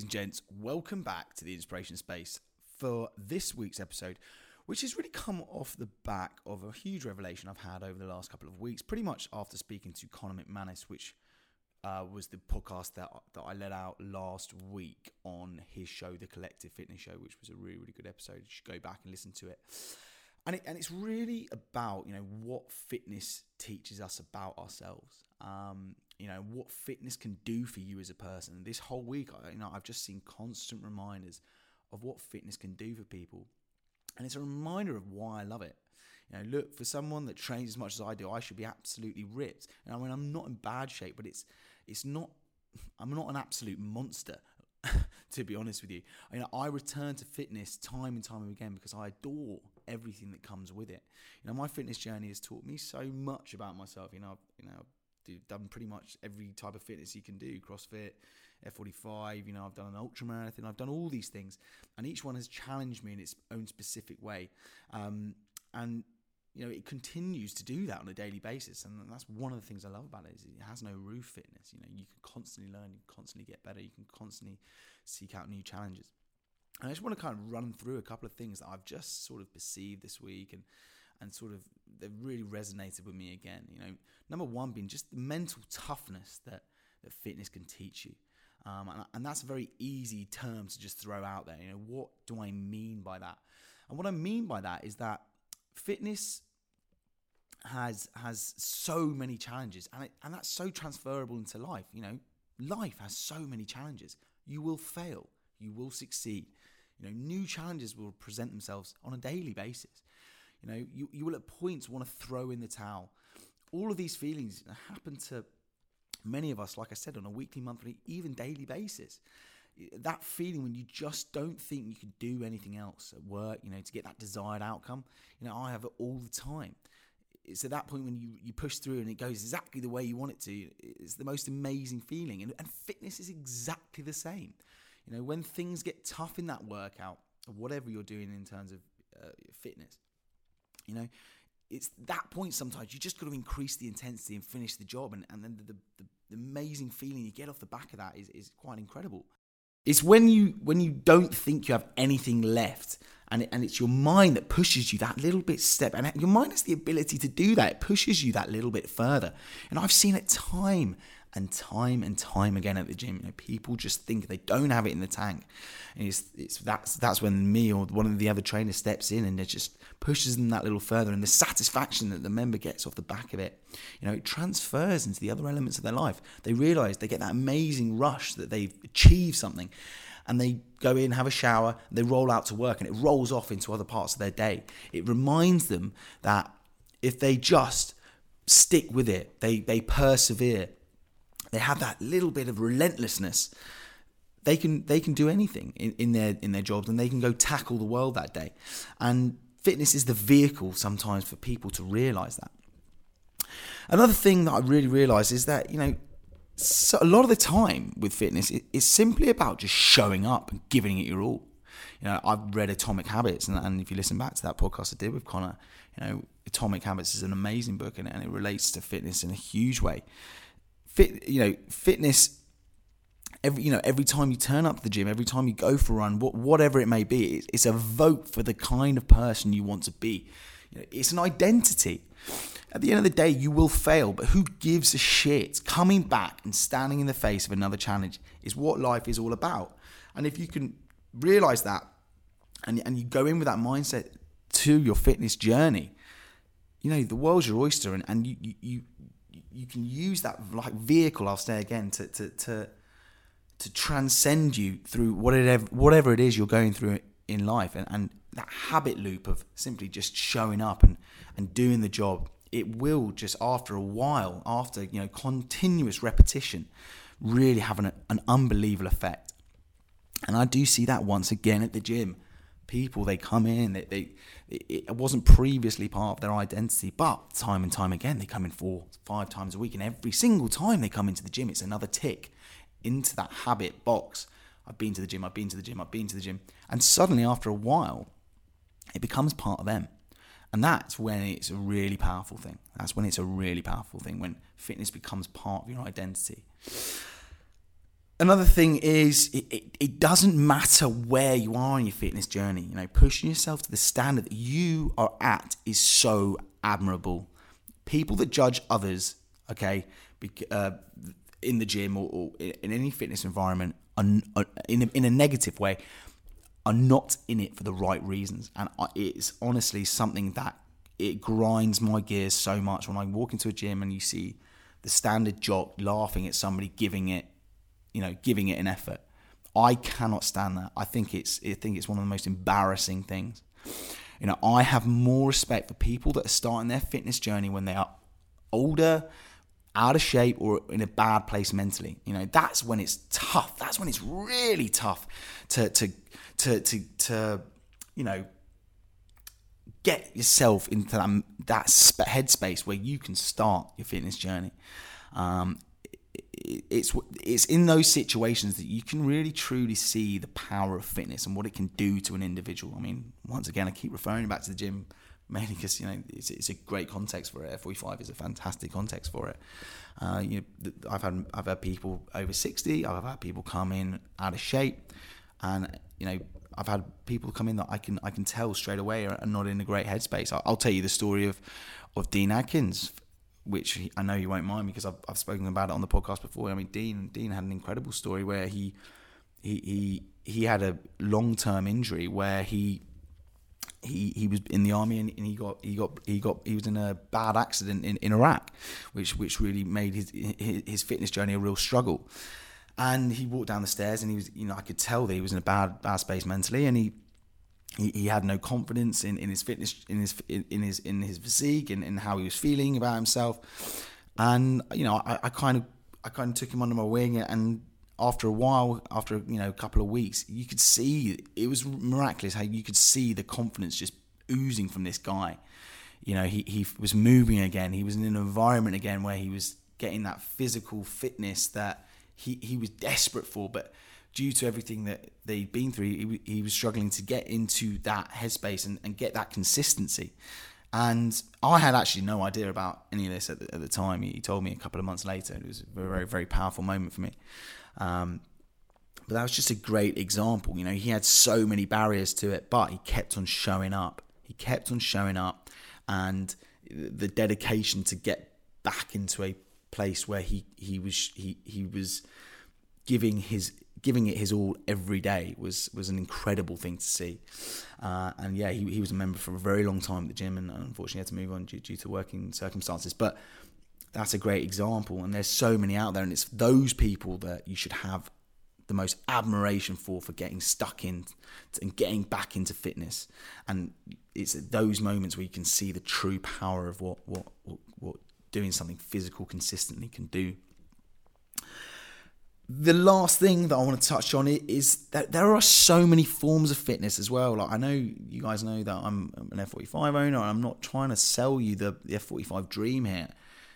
and gents, welcome back to the Inspiration Space for this week's episode, which has really come off the back of a huge revelation I've had over the last couple of weeks, pretty much after speaking to Conor McManus, which was the podcast that I let out last week on his show, The Collective Fitness Show, which was a really, really good episode. You should go back and listen to it. And it's really about, what fitness teaches us about ourselves. What fitness can do for you as a person. This whole week, I've just seen constant reminders of what fitness can do for people. And it's a reminder of why I love it. Look, for someone that trains as much as I do, I should be absolutely ripped. And I'm not in bad shape, but I'm not an absolute monster, to be honest with you. I return to fitness time and time again because I adore everything that comes with it. My fitness journey has taught me so much about myself. I've done pretty much every type of fitness you can do, CrossFit, F45, I've done an ultra marathon, I've done all these things, and each one has challenged me in its own specific way. It continues to do that on a daily basis, and that's one of the things I love about it, is it has no roof fitness. You can constantly learn, you can constantly get better, you can constantly seek out new challenges. And I just want to kind of run through a couple of things that I've just sort of perceived this week and sort of they've really resonated with me again. Number one being just the mental toughness that fitness can teach you. And that's a very easy term to just throw out there. What do I mean by that? And what I mean by that is that fitness has so many challenges, and that's so transferable into life. Life has so many challenges. You will fail. You will succeed. New challenges will present themselves on a daily basis. You will at points want to throw in the towel. All of these feelings happen to many of us, like I said, on a weekly, monthly, even daily basis. That feeling when you just don't think you can do anything else at work, to get that desired outcome. I have it all the time. It's at that point when you push through and it goes exactly the way you want it to. It's the most amazing feeling. And fitness is exactly the same. When things get tough in that workout, or whatever you're doing in terms of fitness, it's that point sometimes you just got to increase the intensity and finish the job. And then the amazing feeling you get off the back of that is quite incredible. It's when you don't think you have anything left, and it's your mind that pushes you that little bit step. And your mind has the ability to do that. It pushes you that little bit further. And I've seen it time and time again at the gym. People just think they don't have it in the tank. And that's when me or one of the other trainers steps in and it just pushes them that little further. And the satisfaction that the member gets off the back of it, it transfers into the other elements of their life. They realize they get that amazing rush that they've achieved something. And they go in, have a shower, they roll out to work, and it rolls off into other parts of their day. It reminds them that if they just stick with it, they persevere, they have that little bit of relentlessness, they can do anything in their jobs, and they can go tackle the world that day. And fitness is the vehicle sometimes for people to realize that. Another thing that I really realized is that, so a lot of the time with fitness, it's simply about just showing up and giving it your all. I've read Atomic Habits, and if you listen back to that podcast I did with Conor, Atomic Habits is an amazing book, and it relates to fitness in a huge way. Fitness, every time you turn up to the gym, every time you go for a run, whatever it may be, it's a vote for the kind of person you want to be. It's an identity. At the end of the day, you will fail, but who gives a shit? Coming back and standing in the face of another challenge is what life is all about. And if you can realize that, and you go in with that mindset to your fitness journey, the world's your oyster, and you can use that like vehicle, I'll say again, to transcend you through whatever it is you're going through in life, and that habit loop of simply just showing up and doing the job. It will just after a while, after continuous repetition, really have an unbelievable effect. And I do see that once again at the gym. People, they come in, it wasn't previously part of their identity, but time and time again, they come in 4-5 times a week, and every single time they come into the gym, it's another tick into that habit box. I've been to the gym, and suddenly after a while, it becomes part of them. And that's when it's a really powerful thing. When fitness becomes part of your identity. Another thing is it doesn't matter where you are in your fitness journey. You know, pushing yourself to the standard that you are at is so admirable. People that judge others, okay, in the gym or in any fitness environment, in a negative way, are not in it for the right reasons. And it's honestly something that it grinds my gears so much when I walk into a gym and you see the standard jock laughing at somebody giving it an effort. I cannot stand that. I think it's one of the most embarrassing things. You know, I have more respect for people that are starting their fitness journey when they are older, out of shape, or in a bad place mentally. You know, that's when it's tough. That's when it's really tough to you know, get yourself into that headspace where you can start your fitness journey. It's in those situations that you can really truly see the power of fitness and what it can do to an individual. I mean, once again, I keep referring back to the gym mainly because, you know, it's a great context for it. F45 is a fantastic context for it. You know, I've had people over 60. I've had people come in out of shape, and you know, I've had people come in that I can tell straight away are not in a great headspace. I'll tell you the story of Dean Atkins, which I know you won't mind because I've spoken about it on the podcast before. I mean, Dean had an incredible story where he had a long-term injury where he was in the army and he was in a bad accident in Iraq, which really made his fitness journey a real struggle. And he walked down the stairs and he was, you know, I could tell that he was in a bad space mentally, and he had no confidence in his fitness, in his physique, and in how he was feeling about himself. And you know, I kind of took him under my wing, and after a while, after, you know, a couple of weeks, you could see it was miraculous how you could see the confidence just oozing from this guy. You know, he was moving again. He was in an environment again where he was getting that physical fitness that he was desperate for, but due to everything that they'd been through, he was struggling to get into that headspace and get that consistency. And I had actually no idea about any of this at the time. He told me a couple of months later. It was a very, very powerful moment for me. But that was just a great example. You know, he had so many barriers to it, but he kept on showing up. And the dedication to get back into a place where he was giving it his all every day was an incredible thing to see. And yeah, he was a member for a very long time at the gym, and unfortunately had to move on due to working circumstances. But that's a great example, and there's so many out there, and it's those people that you should have the most admiration for getting stuck in and getting back into fitness. And it's at those moments where you can see the true power of what doing something physical consistently can do. The last thing that I want to touch on is that there are so many forms of fitness as well. Like, I know you guys know that I'm an F45 owner, and I'm not trying to sell you the F45 dream here.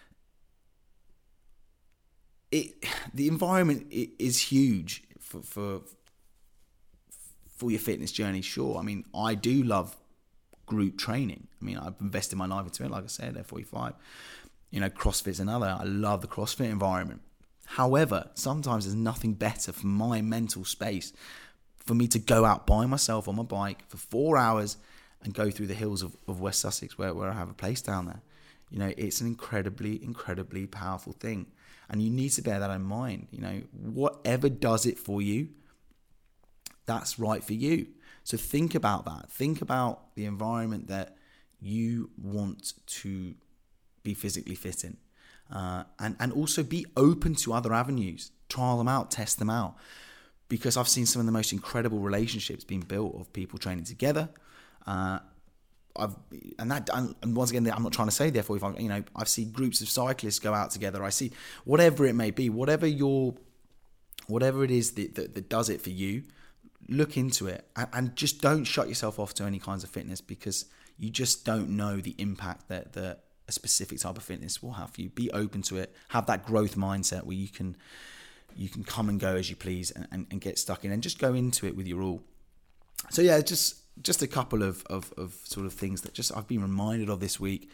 The environment is huge for your fitness journey. Sure, I mean, I do love group training. I mean, I've invested my life into it. Like I said, F45. You know, CrossFit's another. I love the CrossFit environment. However, sometimes there's nothing better for my mental space for me to go out by myself on my bike for 4 hours and go through the hills of West Sussex where I have a place down there. You know, it's an incredibly, incredibly powerful thing. And you need to bear that in mind. You know, whatever does it for you, that's right for you. So think about that. Think about the environment that you want to be physically fit in. And also be open to other avenues. Trial them out, test them out. Because I've seen some of the most incredible relationships being built of people training together. And once again, I'm not trying to say therefore, if I've seen groups of cyclists go out together. I see whatever it may be, whatever it is that does it for you. Look into it and just don't shut yourself off to any kinds of fitness, because you just don't know the impact that a specific type of fitness will have for you. Be open to it. Have that growth mindset where you can come and go as you please and get stuck in, and just go into it with your all. So yeah, just a couple of sort of things that just I've been reminded of this week.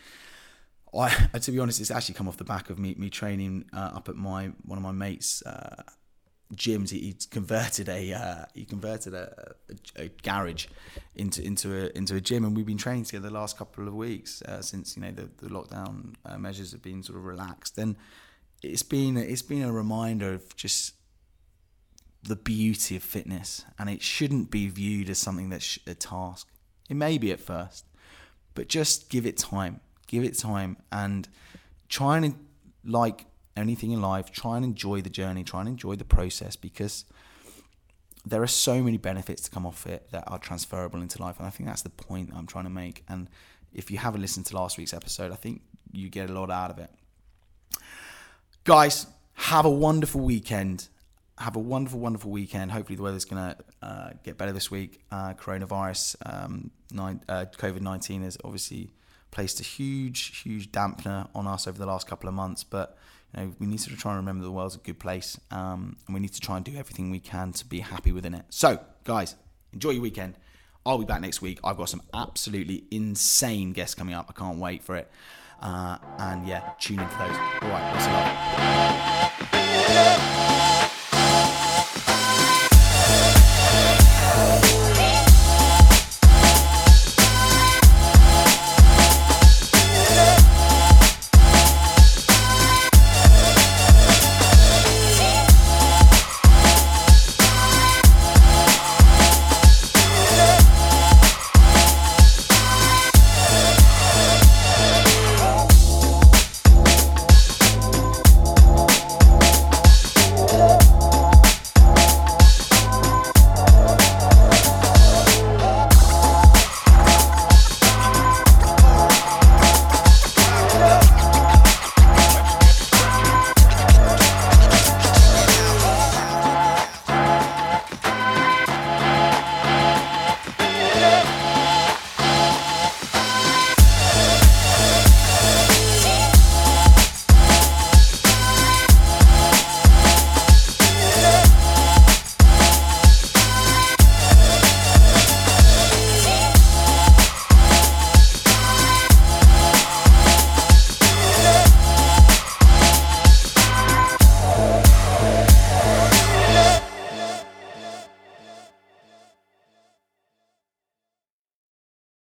To be honest, it's actually come off the back of me training up at one of my mates' gyms. He's converted a garage into a gym, and we've been training together the last couple of weeks since the lockdown measures have been sort of relaxed. And it's been a reminder of just the beauty of fitness, and it shouldn't be viewed as something that's a task. It may be at first, but just give it time, and try and, like anything in life, try and enjoy the journey, try and enjoy the process, because there are so many benefits to come off it that are transferable into life. And I think that's the point I'm trying to make. And if you haven't listened to last week's episode, I think you get a lot out of it. Guys, have a wonderful weekend. Have a wonderful, wonderful weekend. Hopefully the weather's going to get better this week. Coronavirus, COVID-19 has obviously placed a huge dampener on us over the last couple of months. But we need to try and remember the world's a good place. And we need to try and do everything we can to be happy within it. So, guys, enjoy your weekend. I'll be back next week. I've got some absolutely insane guests coming up. I can't wait for it. And yeah, tune in for those. All right, thanks a lot.